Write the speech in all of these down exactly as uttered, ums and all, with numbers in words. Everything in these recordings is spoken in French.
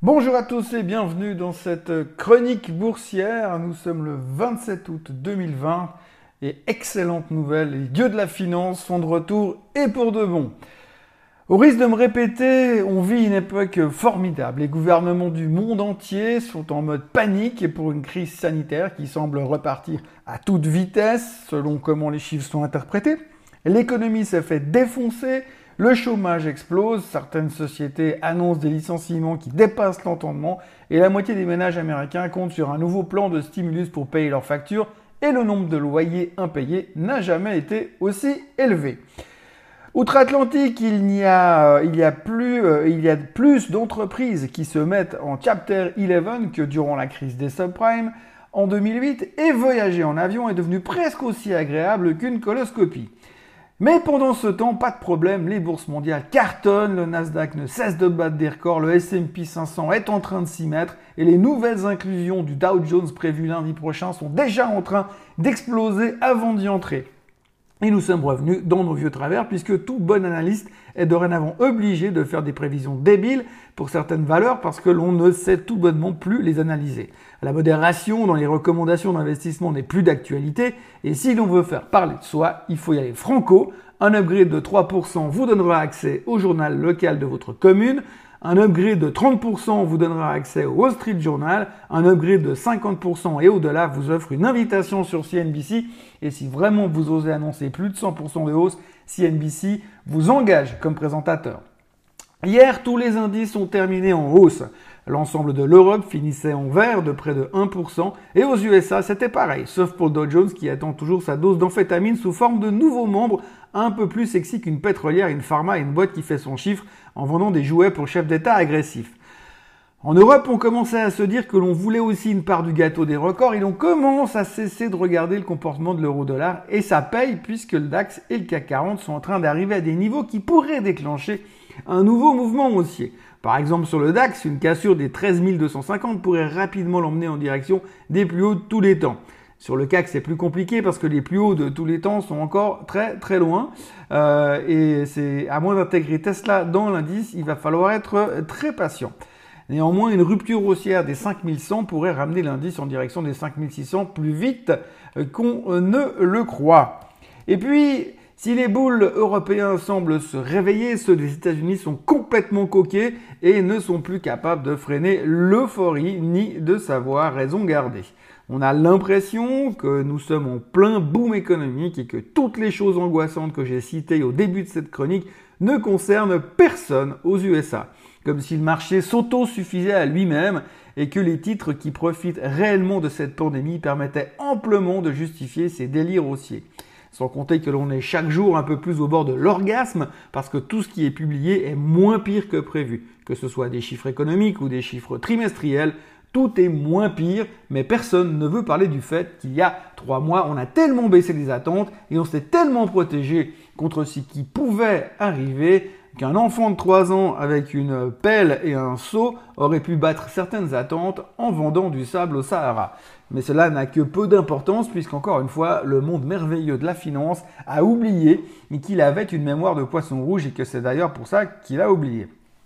Bonjour à tous et bienvenue dans cette chronique boursière. Nous sommes le vingt-sept août deux mille vingt et excellente nouvelle, les dieux de la finance sont de retour et pour de bon. Au risque de me répéter, on vit une époque formidable. Les gouvernements du monde entier sont en mode panique et pour une crise sanitaire qui semble repartir à toute vitesse selon comment les chiffres sont interprétés. L'économie s'est fait défoncer. Le chômage explose, certaines sociétés annoncent des licenciements qui dépassent l'entendement et la moitié des ménages américains comptent sur un nouveau plan de stimulus pour payer leurs factures et le nombre de loyers impayés n'a jamais été aussi élevé. Outre-Atlantique, il y a, il y a plus, euh, il y a plus d'entreprises qui se mettent en Chapter onze que durant la crise des subprimes en deux mille huit et voyager en avion est devenu presque aussi agréable qu'une coloscopie. Mais pendant ce temps, pas de problème, les bourses mondiales cartonnent, le Nasdaq ne cesse de battre des records, le S and P cinq cents est en train de s'y mettre et les nouvelles inclusions du Dow Jones prévues lundi prochain sont déjà en train d'exploser avant d'y entrer. Et nous sommes revenus dans nos vieux travers puisque tout bon analyste est dorénavant obligé de faire des prévisions débiles pour certaines valeurs parce que l'on ne sait tout bonnement plus les analyser. La modération dans les recommandations d'investissement n'est plus d'actualité et si l'on veut faire parler de soi, il faut y aller franco. Un upgrade de trois pour cent vous donnera accès au journal local de votre commune. Un upgrade de trente pour cent vous donnera accès au Wall Street Journal. Un upgrade de cinquante pour cent et au-delà vous offre une invitation sur C N B C. Et si vraiment vous osez annoncer plus de cent pour cent de hausse, C N B C vous engage comme présentateur. Hier, tous les indices ont terminé en hausse. L'ensemble de l'Europe finissait en vert de près de un pour cent et aux U S A c'était pareil, sauf pour le Dow Jones qui attend toujours sa dose d'amphétamine sous forme de nouveaux membres un peu plus sexy qu'une pétrolière, une pharma et une boîte qui fait son chiffre en vendant des jouets pour chefs d'État agressifs. En Europe, on commençait à se dire que l'on voulait aussi une part du gâteau des records et l'on commence à cesser de regarder le comportement de l'euro-dollar et ça paye puisque le DAX et le C A C quarante sont en train d'arriver à des niveaux qui pourraient déclencher un nouveau mouvement haussier. Par exemple, sur le DAX, une cassure des treize mille deux cent cinquante pourrait rapidement l'emmener en direction des plus hauts de tous les temps. Sur le C A C, c'est plus compliqué parce que les plus hauts de tous les temps sont encore très très loin. Euh, et c'est à moins d'intégrer Tesla dans l'indice, il va falloir être très patient. Néanmoins, une rupture haussière des cinq mille cent pourrait ramener l'indice en direction des cinq mille six cents plus vite qu'on ne le croit. Et puis, si les boules européens semblent se réveiller, ceux des États-Unis sont complètement coqués et ne sont plus capables de freiner l'euphorie ni de savoir raison garder. On a l'impression que nous sommes en plein boom économique et que toutes les choses angoissantes que j'ai citées au début de cette chronique ne concernent personne aux U S A. Comme si le marché s'auto-suffisait à lui-même et que les titres qui profitent réellement de cette pandémie permettaient amplement de justifier ces délires haussiers. Sans compter que l'on est chaque jour un peu plus au bord de l'orgasme parce que tout ce qui est publié est moins pire que prévu. Que ce soit des chiffres économiques ou des chiffres trimestriels, tout est moins pire, mais personne ne veut parler du fait qu'il y a trois mois, on a tellement baissé les attentes et on s'est tellement protégé contre ce qui pouvait arriver qu'un enfant de trois ans avec une pelle et un seau aurait pu battre certaines attentes en vendant du sable au Sahara. Mais cela n'a que peu d'importance puisqu'encore une fois, le monde merveilleux de la finance a oublié qu'il avait une mémoire de poisson rouge et que c'est d'ailleurs pour ça qu'il a oublié.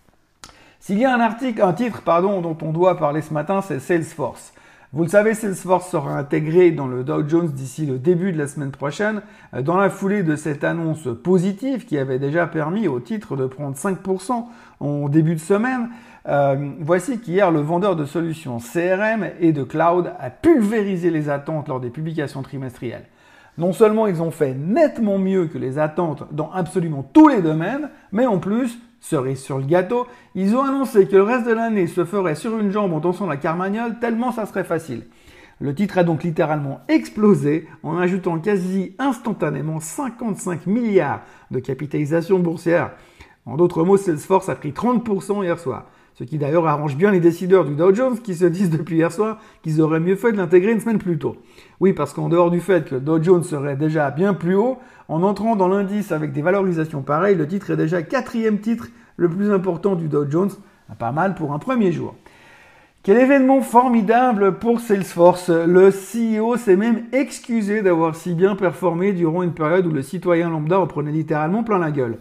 S'il y a un article, un titre pardon, dont on doit parler ce matin, c'est Salesforce. Vous le savez, Salesforce sera intégré dans le Dow Jones d'ici le début de la semaine prochaine, dans la foulée de cette annonce positive qui avait déjà permis au titre de prendre cinq pour cent en début de semaine. Euh, voici qu'hier, le vendeur de solutions C R M et de cloud a pulvérisé les attentes lors des publications trimestrielles. Non seulement ils ont fait nettement mieux que les attentes dans absolument tous les domaines, mais en plus, cerise sur le gâteau, ils ont annoncé que le reste de l'année se ferait sur une jambe en dansant la carmagnole tellement ça serait facile. Le titre a donc littéralement explosé en ajoutant quasi instantanément cinquante-cinq milliards de capitalisation boursière. En d'autres mots, Salesforce a pris trente pour cent hier soir. Ce qui d'ailleurs arrange bien les décideurs du Dow Jones qui se disent depuis hier soir qu'ils auraient mieux fait de l'intégrer une semaine plus tôt. Oui, parce qu'en dehors du fait que le Dow Jones serait déjà bien plus haut, en entrant dans l'indice avec des valorisations pareilles, le titre est déjà quatrième titre le plus important du Dow Jones. Pas mal pour un premier jour. Quel événement formidable pour Salesforce. Le C E O s'est même excusé d'avoir si bien performé durant une période où le citoyen lambda en prenait littéralement plein la gueule.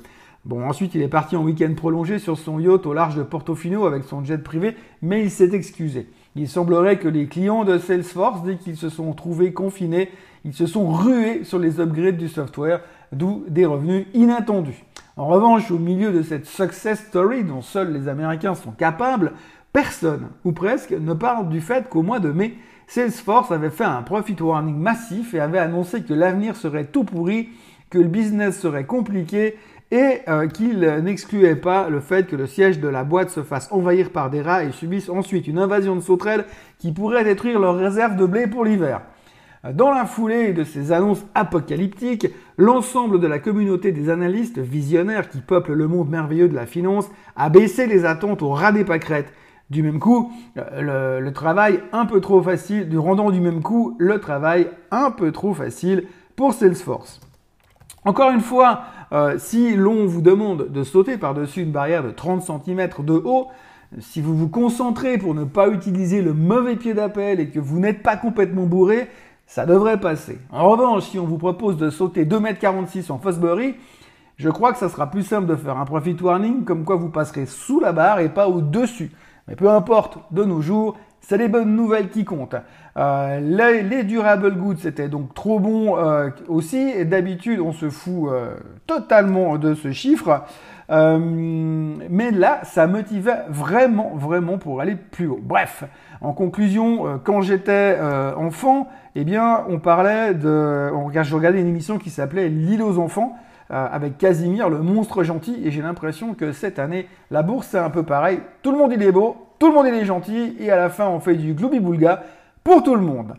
Bon, ensuite, il est parti en week-end prolongé sur son yacht au large de Portofino avec son jet privé, mais il s'est excusé. Il semblerait que les clients de Salesforce, dès qu'ils se sont trouvés confinés, ils se sont rués sur les upgrades du software, d'où des revenus inattendus. En revanche, au milieu de cette success story dont seuls les Américains sont capables, personne, ou presque, ne parle du fait qu'au mois de mai, Salesforce avait fait un profit warning massif et avait annoncé que l'avenir serait tout pourri, que le business serait compliqué et euh, qu'il n'excluait pas le fait que le siège de la boîte se fasse envahir par des rats et subisse ensuite une invasion de sauterelles qui pourrait détruire leurs réserves de blé pour l'hiver. Dans la foulée de ces annonces apocalyptiques, l'ensemble de la communauté des analystes visionnaires qui peuplent le monde merveilleux de la finance a baissé les attentes au ras des pâquerettes. Du même coup, le, le travail un peu trop facile, du rendant du même coup, le travail un peu trop facile pour Salesforce. Encore une fois, euh, si l'on vous demande de sauter par-dessus une barrière de trente centimètres de haut, si vous vous concentrez pour ne pas utiliser le mauvais pied d'appel et que vous n'êtes pas complètement bourré, ça devrait passer. En revanche, si on vous propose de sauter deux mètres quarante-six en Fosbury, je crois que ça sera plus simple de faire un profit warning, comme quoi vous passerez sous la barre et pas au-dessus. Mais peu importe, de nos jours, c'est les bonnes nouvelles qui comptent. Euh, les, les durable goods, c'était donc trop bon euh, aussi. Et d'habitude, on se fout euh, totalement de ce chiffre. Euh, mais là, ça motivait vraiment, vraiment pour aller plus haut. Bref, en conclusion, euh, quand j'étais euh, enfant, eh bien, on parlait de... On, je regardais une émission qui s'appelait L'île aux enfants, euh, avec Casimir, le monstre gentil. Et j'ai l'impression que cette année, la bourse, c'est un peu pareil. Tout le monde, il est beau, tout le monde, il est gentil. Et à la fin, on fait du gloubi-boulga pour tout le monde.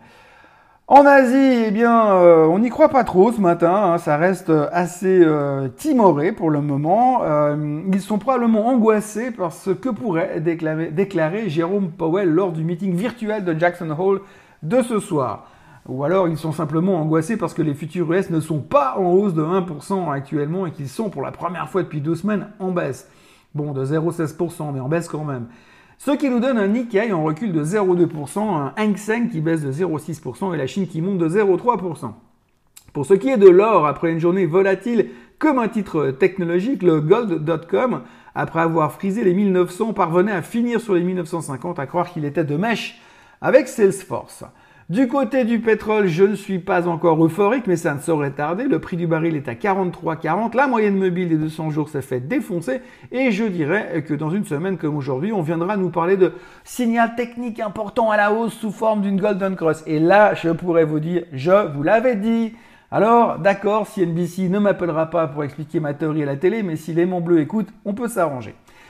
En Asie, eh bien, euh, on n'y croit pas trop ce matin, hein, ça reste assez euh, timoré pour le moment. Euh, ils sont probablement angoissés par ce que pourrait déclarer, déclarer Jérôme Powell lors du meeting virtuel de Jackson Hole de ce soir. Ou alors ils sont simplement angoissés parce que les futurs U S ne sont pas en hausse de un pour cent actuellement et qu'ils sont pour la première fois depuis deux semaines en baisse. Bon, de zéro virgule seize pour cent, mais en baisse quand même. Ce qui nous donne un Nikkei en recul de zéro virgule deux pour cent, un Hang Seng qui baisse de zéro virgule six pour cent et la Chine qui monte de zéro virgule trois pour cent. Pour ce qui est de l'or, après une journée volatile comme un titre technologique, le gold point com, après avoir frisé les mille neuf cents, parvenait à finir sur les mille neuf cent cinquante, à croire qu'il était de mèche avec Salesforce. Du côté du pétrole, je ne suis pas encore euphorique, mais ça ne saurait tarder. Le prix du baril est à quarante-trois virgule quarante. La moyenne mobile des deux cents jours s'est fait défoncer. Et je dirais que dans une semaine comme aujourd'hui, on viendra nous parler de signal technique important à la hausse sous forme d'une Golden Cross. Et là, je pourrais vous dire, je vous l'avais dit. Alors, d'accord, si N B C ne m'appellera pas pour expliquer ma théorie à la télé, mais si l'aimant bleu écoute, on peut s'arranger.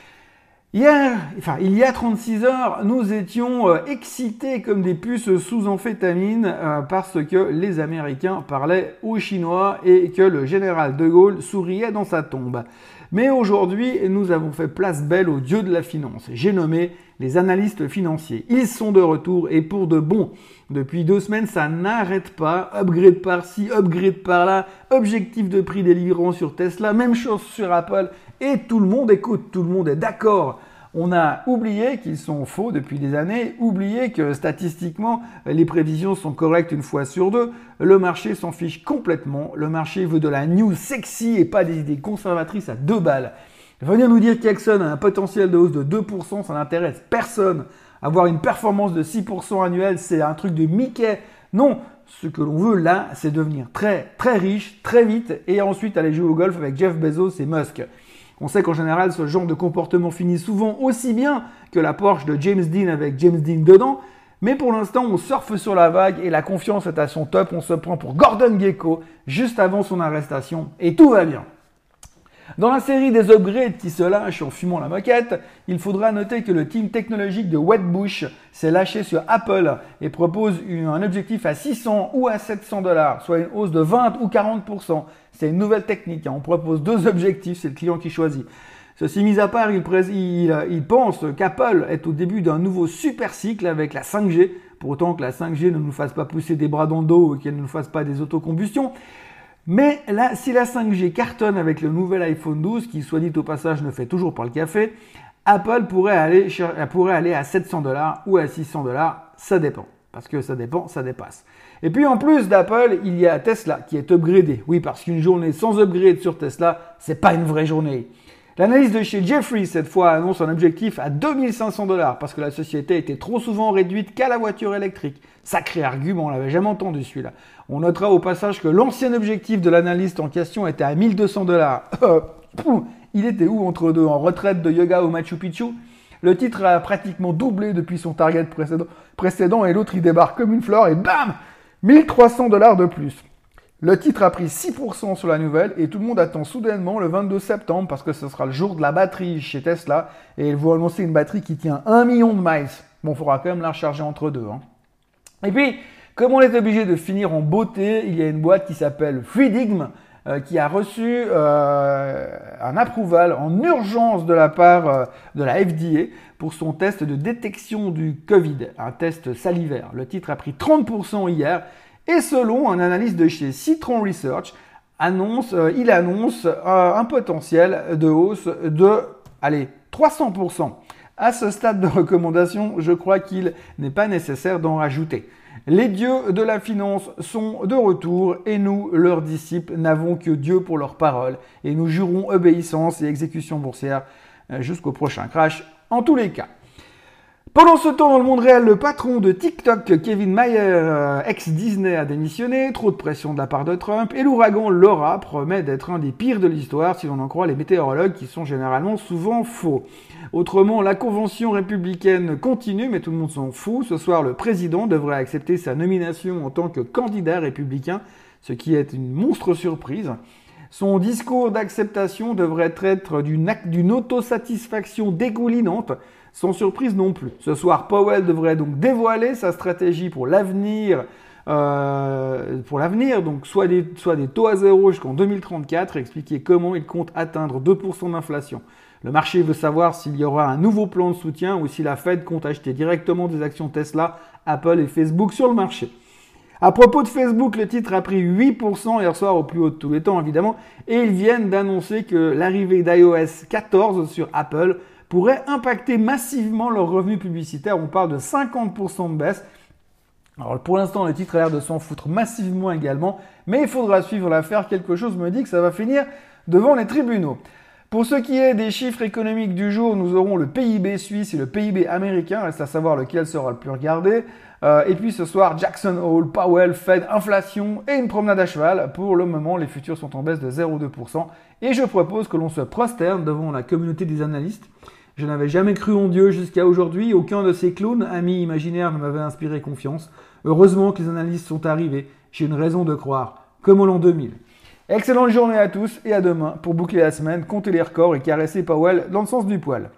Hier, enfin, il y a trente-six heures, nous étions euh, excités comme des puces sous amphétamine euh, parce que les Américains parlaient aux Chinois et que le général de Gaulle souriait dans sa tombe. Mais aujourd'hui, nous avons fait place belle aux dieux de la finance. J'ai nommé les analystes financiers. Ils sont de retour et pour de bon. Depuis deux semaines, ça n'arrête pas. Upgrade par-ci, upgrade par-là, objectif de prix délivrant sur Tesla, même chose sur Apple. Et tout le monde écoute, tout le monde est d'accord. On a oublié qu'ils sont faux depuis des années, oublié que statistiquement, les prévisions sont correctes une fois sur deux. Le marché s'en fiche complètement. Le marché veut de la news sexy et pas des idées conservatrices à deux balles. Venir nous dire qu'Exxon a un potentiel de hausse de deux pour cent, ça n'intéresse personne. Avoir une performance de six pour cent annuelle, c'est un truc de Mickey. Non, ce que l'on veut là, c'est devenir très très riche, très vite, et ensuite aller jouer au golf avec Jeff Bezos et Musk. On sait qu'en général, ce genre de comportement finit souvent aussi bien que la Porsche de James Dean avec James Dean dedans, mais pour l'instant, on surfe sur la vague et la confiance est à son top. On se prend pour Gordon Gekko juste avant son arrestation et tout va bien. Dans la série des upgrades qui se lâchent en fumant la moquette, il faudra noter que le team technologique de Wedbush s'est lâché sur Apple et propose une, un objectif à six cents ou à sept cents dollars, soit une hausse de vingt ou quarante pour cent. C'est une nouvelle technique, hein. On propose deux objectifs, c'est le client qui choisit. Ceci mis à part, il, il, il pense qu'Apple est au début d'un nouveau super cycle avec la cinq G, pour autant que la cinq G ne nous fasse pas pousser des bras dans le dos et qu'elle ne nous fasse pas des autocombustions. Mais là, si la cinq G cartonne avec le nouvel iPhone douze, qui soit dit au passage ne fait toujours pas le café, Apple pourrait aller, pourrait aller à sept cents dollars ou à six cents dollars, ça dépend. parce que ça dépend, ça dépasse. Et puis en plus d'Apple, il y a Tesla qui est upgradé. Oui, parce qu'une journée sans upgrade sur Tesla, c'est pas une vraie journée. L'analyse de chez Jefferies, cette fois, annonce un objectif à deux mille cinq cents dollars parce que la société était trop souvent réduite qu'à la voiture électrique. Sacré argument, on l'avait jamais entendu celui-là. On notera au passage que l'ancien objectif de l'analyste en question était à mille deux cents dollars. Il était où entre deux, en retraite de yoga au Machu Picchu? Le titre a pratiquement doublé depuis son target précédent, précédent et l'autre il débarque comme une fleur et bam, mille trois cents dollars de plus. Le titre a pris six pour cent sur la nouvelle et tout le monde attend soudainement le vingt-deux septembre parce que ce sera le jour de la batterie chez Tesla et ils vont annoncer une batterie qui tient un million de miles. Bon, il faudra quand même la recharger entre deux. Hein. Et puis, comme on est obligé de finir en beauté, il y a une boîte qui s'appelle Freedigm euh, qui a reçu euh, un approval en urgence de la part euh, de la F D A pour son test de détection du Covid, un test salivaire. Le titre a pris trente pour cent hier. Et selon un analyste de chez Citron Research, annonce, euh, il annonce euh, un potentiel de hausse de, allez, trois cents pour cent. À ce stade de recommandation, je crois qu'il n'est pas nécessaire d'en rajouter. Les dieux de la finance sont de retour et nous, leurs disciples, n'avons que Dieu pour leur parole et nous jurons obéissance et exécution boursière jusqu'au prochain crash en tous les cas. Pendant ce temps, dans le monde réel, le patron de TikTok, Kevin Mayer, euh, ex-Disney, a démissionné. Trop de pression de la part de Trump. Et l'ouragan Laura promet d'être un des pires de l'histoire si l'on en croit les météorologues qui sont généralement souvent faux. Autrement, la convention républicaine continue, mais tout le monde s'en fout. Ce soir, le président devrait accepter sa nomination en tant que candidat républicain, ce qui est une monstre surprise. Son discours d'acceptation devrait être d'une, d'une autosatisfaction dégoulinante, sans surprise non plus. Ce soir, Powell devrait donc dévoiler sa stratégie pour l'avenir, euh, pour l'avenir, donc soit des, soit des taux à zéro jusqu'en deux mille trente-quatre, et expliquer comment il compte atteindre deux pour cent d'inflation. Le marché veut savoir s'il y aura un nouveau plan de soutien ou si la Fed compte acheter directement des actions Tesla, Apple et Facebook sur le marché. À propos de Facebook, le titre a pris huit pour cent hier soir au plus haut de tous les temps évidemment, et ils viennent d'annoncer que l'arrivée d'iOS quatorze sur Apple pourrait impacter massivement leurs revenus publicitaires. On parle de cinquante pour cent de baisse. Alors pour l'instant, le titre a l'air de s'en foutre massivement également, mais il faudra suivre l'affaire. Quelque chose me dit que ça va finir devant les tribunaux. Pour ce qui est des chiffres économiques du jour, nous aurons le P I B suisse et le P I B américain. Reste à savoir lequel sera le plus regardé. Euh, et puis ce soir, Jackson Hole, Powell, Fed, inflation et une promenade à cheval. Pour le moment, les futurs sont en baisse de zéro virgule deux pour cent. Et je propose que l'on se prosterne devant la communauté des analystes. Je n'avais jamais cru en Dieu jusqu'à aujourd'hui. Aucun de ces clowns, amis imaginaires, ne m'avait inspiré confiance. Heureusement que les analystes sont arrivés. J'ai une raison de croire, comme au l'an deux mille. Excellente journée à tous et à demain pour boucler la semaine, compter les records et caresser Powell dans le sens du poil.